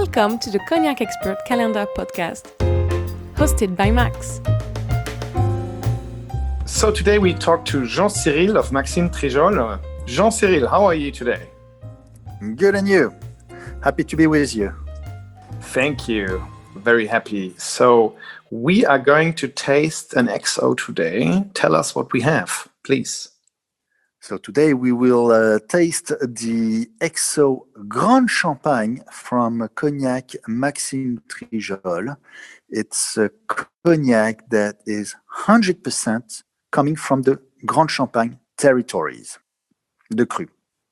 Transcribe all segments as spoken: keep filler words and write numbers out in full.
Welcome to the Cognac Expert Calendar podcast, hosted by Max. So today we talk to Jean-Cyril of Maxime Trijol. Jean-Cyril, how are you today? Good, and you? Happy to be with you. Thank you. Very happy. So we are going to taste an X O today. Tell us what we have, please. So today we will uh, taste the X O Grand Champagne from Cognac Maxime Trijol. It's a cognac that is one hundred percent coming from the Grand Champagne territories, the Cru.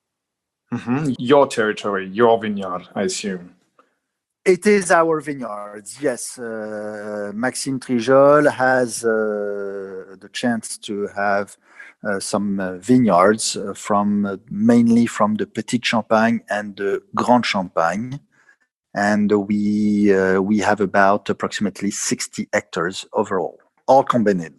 Mm-hmm. Your territory, your vineyard, I assume. It is our vineyards, yes. Uh, Maxime Trijol has uh, the chance to have uh, some uh, vineyards uh, from uh, mainly from the Petit Champagne and the Grand Champagne, and we uh, we have about approximately sixty hectares overall, all combined.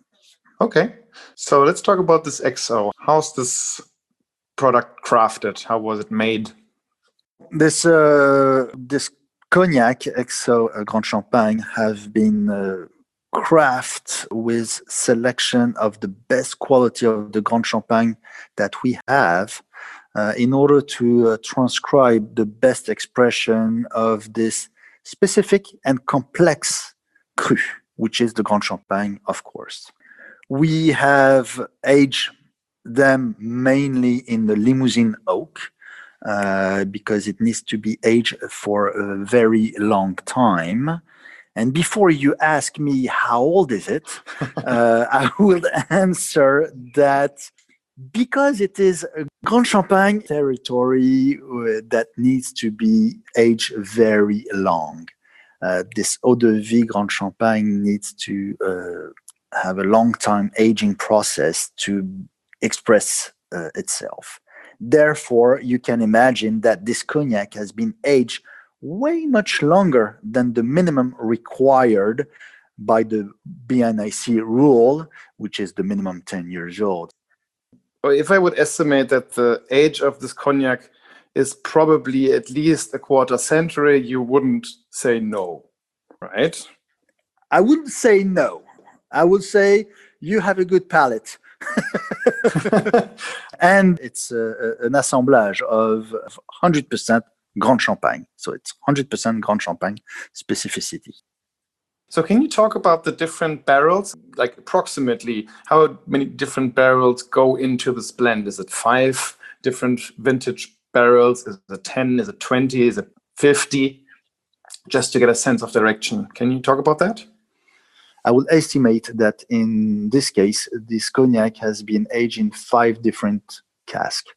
Okay, so let's talk about this X O. How's this product crafted? How was it made? This uh, this Cognac X O uh, Grand Champagne have been uh, crafted with selection of the best quality of the Grand Champagne that we have uh, in order to uh, transcribe the best expression of this specific and complex cru, which is the Grand Champagne, of course. We have aged them mainly in the Limousin oak, Uh, because it needs to be aged for a very long time. And before you ask me how old is it, uh, I will answer that because it is a Grand Champagne territory uh, that needs to be aged very long. Uh, this eau de vie Grand Champagne needs to uh, have a long time aging process to express uh, itself. Therefore, you can imagine that this cognac has been aged way much longer than the minimum required by the B N I C rule, which is the minimum ten years old. If I would estimate that the age of this cognac is probably at least a quarter century, you wouldn't say no, right? I wouldn't say no. I would say you have a good palate. And it's uh, an assemblage of one hundred percent Grand Champagne. So it's one hundred percent Grand Champagne specificity. So can you talk about the different barrels, like approximately how many different barrels go into this blend? Is it five different vintage barrels? Is it ten? Is it twenty? Is it fifty? Just to get a sense of direction. Can you talk about that? I would estimate that in this case, this cognac has been aged in five different casks.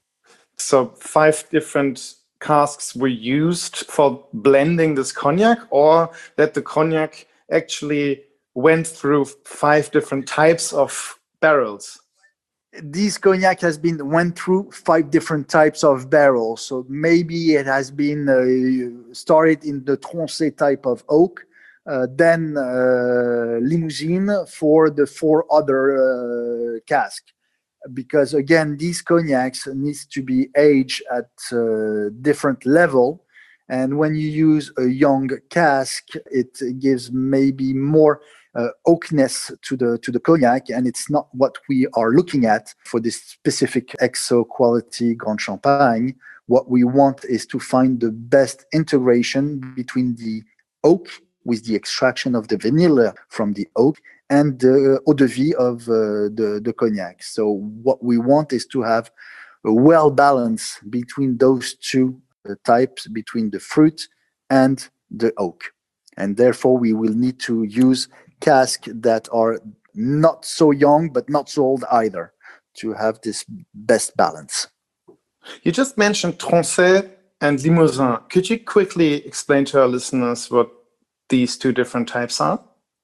So five different casks were used for blending this cognac, or that the cognac actually went through five different types of barrels? This cognac has been went through five different types of barrels. So maybe it has been uh, started in the Tronchet type of oak, Uh, then uh, Limousin for the four other uh, casks. Because again, these cognacs needs to be aged at a different level. And when you use a young cask, it gives maybe more uh, oakness to the to the cognac, and it's not what we are looking at for this specific X O quality Grand Champagne. What we want is to find the best integration between the oak with the extraction of the vanilla from the oak and the eau de vie of uh, the, the cognac. So what we want is to have a well balance between those two uh, types, between the fruit and the oak. And therefore we will need to use casks that are not so young, but not so old either, to have this best balance. You just mentioned Tronchet and Limousin. Could you quickly explain to our listeners what these two different types are?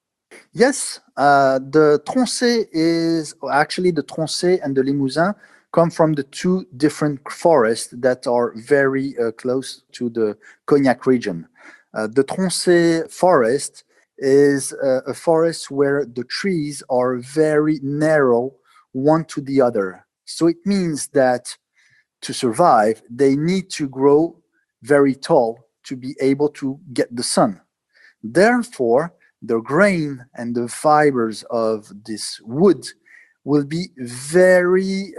Yes, uh, the Tronchet is actually the Tronchet and the Limousin come from the two different forests that are very uh, close to the Cognac region. Uh, the Tronchet forest is uh, a forest where the trees are very narrow one to the other. So it means that to survive, they need to grow very tall to be able to get the sun. Therefore, the grain and the fibers of this wood will be very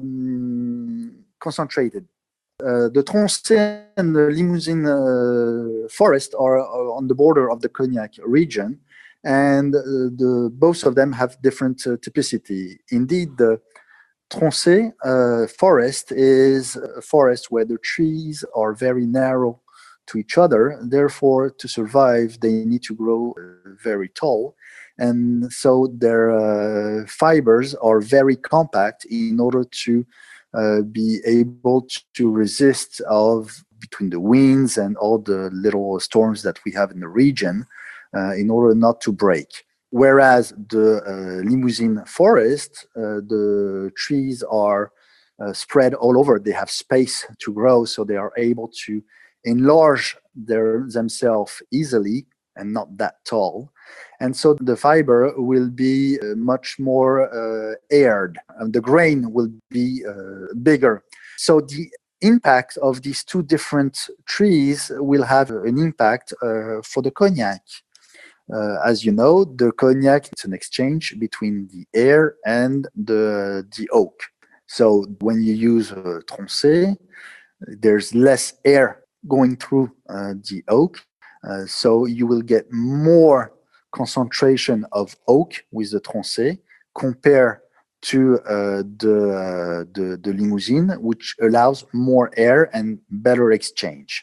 um, concentrated. Uh, the Tronchet and the Limousin uh, forest are, are on the border of the Cognac region, and uh, the, both of them have different uh, typicity. Indeed, the Tronchet uh, forest is a forest where the trees are very narrow to each other. Therefore, to survive, they need to grow uh, very tall. And so their uh, fibers are very compact in order to uh, be able to resist of between the winds and all the little storms that we have in the region uh, in order not to break. Whereas the uh, Limousin forest, uh, the trees are uh, spread all over. They have space to grow, so they are able to enlarge their, themselves easily and not that tall. And so the fiber will be uh, much more uh, aired, and the grain will be uh, bigger. So the impact of these two different trees will have an impact uh, for the cognac. Uh, as you know, the cognac is an exchange between the air and the, the oak. So when you use uh, Tronchet, there's less air going through uh, the oak. Uh, so you will get more concentration of oak with the Tronchet compared to uh, the, uh, the, the Limousin, which allows more air and better exchange.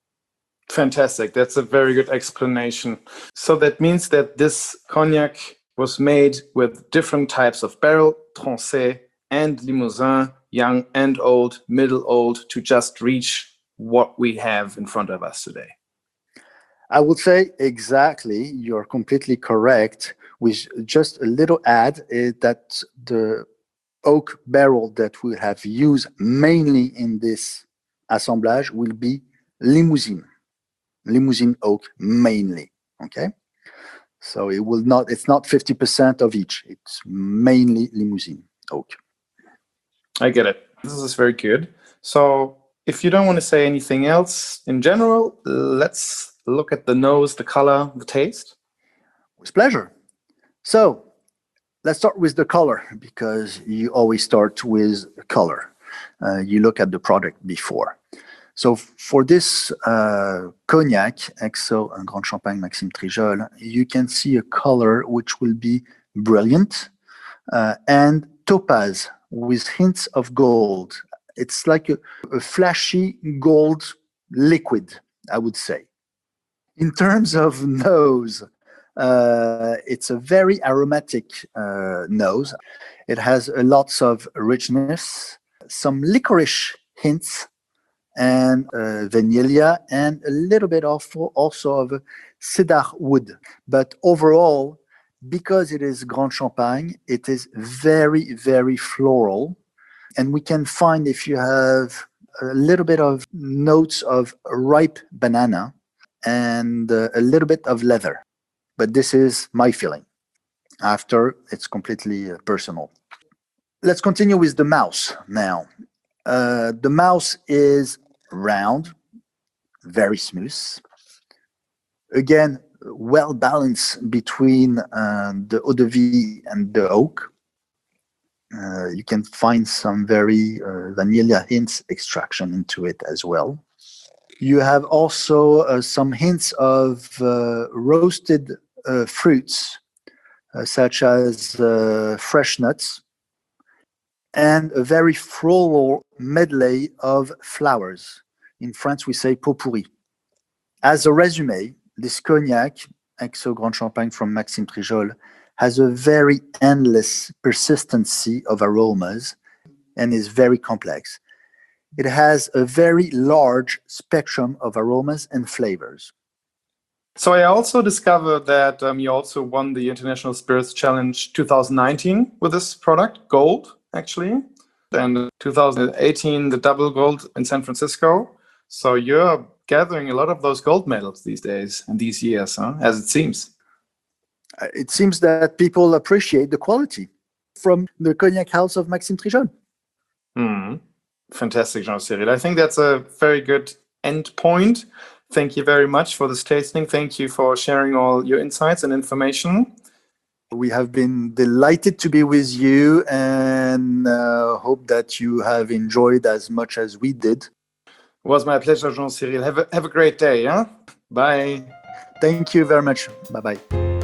Fantastic. That's a very good explanation. So that means that this cognac was made with different types of barrel, Tronchet and Limousin, young and old, middle old, to just reach what we have in front of us today. I would say exactly, you're completely correct, with just a little add is that the oak barrel that we have used mainly in this assemblage will be Limousin, Limousin oak mainly, okay? So it will not, it's not fifty percent of each, it's mainly Limousin oak. I get it. This is very good. So if you don't want to say anything else in general, let's look at the nose, the color, the taste. With pleasure. So let's start with the color, because you always start with color. Uh, you look at the product before. So for this uh, cognac, X O and Grand Champagne Maxime Trijol, you can see a color which will be brilliant uh, and topaz with hints of gold. It's like a, a flashy gold liquid, I would say. In terms of nose, uh, it's a very aromatic uh, nose. It has a lots of richness, some licorice hints, and uh, vanilla, and a little bit of also of cedar wood. But overall, because it is Grand Champagne, it is very, very floral. And we can find, if you have a little bit of notes of ripe banana and uh, a little bit of leather. But this is my feeling. After, it's completely uh, personal. Let's continue with the mouth now. Uh, the mouth is round, very smooth. Again, well balanced between uh, the eau de vie and the oak. Uh, you can find some very uh, vanilla hints extraction into it as well. You have also uh, some hints of uh, roasted uh, fruits, uh, such as uh, fresh nuts, and a very floral medley of flowers. In France, we say pot pourri. As a resume, this cognac, X O Grand Champagne from Maxime Trijol, has a very endless persistency of aromas and is very complex. It has a very large spectrum of aromas and flavors. So I also discovered that um, you also won the International Spirits Challenge twenty nineteen with this product, gold, actually. And twenty eighteen, the double gold in San Francisco. So you're gathering a lot of those gold medals these days and these years, huh? As it seems. It seems that people appreciate the quality from the cognac house of Maxime Trijol. Hmm. Fantastic, Jean-Cyril. I think that's a very good end point Thank you very much for this tasting. Thank you for sharing all your insights and information. We have been delighted to be with you and uh, hope that you have enjoyed as much as we did. It was my pleasure, Jean-Cyril. Have a, have a great day. Yeah? Bye. Thank you very much. Bye-bye.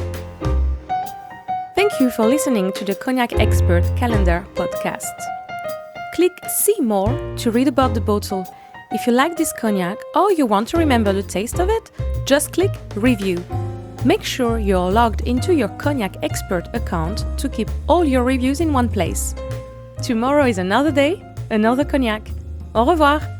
Thank you for listening to the Cognac Expert Calendar podcast. Click See More to read about the bottle. If you like this cognac or you want to remember the taste of it, just click Review. Make sure you're logged into your Cognac Expert account to keep all your reviews in one place. Tomorrow is another day, another cognac. Au revoir!